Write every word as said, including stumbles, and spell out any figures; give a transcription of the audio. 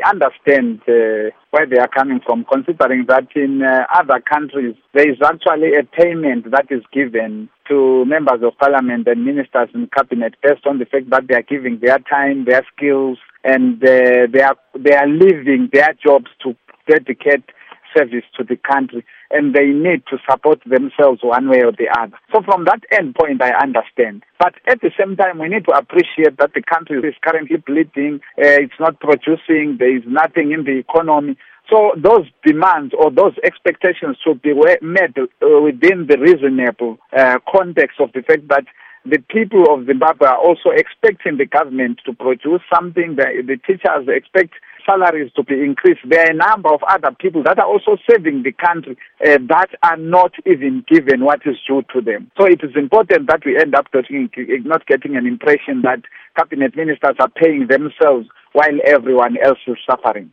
understand uh, where they are coming from, considering that in uh, other countries there is actually a payment that is given to members of parliament and ministers in cabinet based on the fact that they are giving their time, their skills, and uh, they are they are leaving their jobs to dedicate service to the country, and they need to support themselves one way or the other. So from that end point, I understand. But at the same time, we need to appreciate that the country is currently bleeding, uh, it's not producing, there is nothing in the economy. So those demands or those expectations should be met uh, within the reasonable uh, context of the fact that the people of Zimbabwe are also expecting the government to produce something. The, the teachers expect salaries to be increased. There are a number of other people that are also serving the country uh, that are not even given what is due to them. So it is important that we end up getting, not getting an impression that cabinet ministers are paying themselves while everyone else is suffering.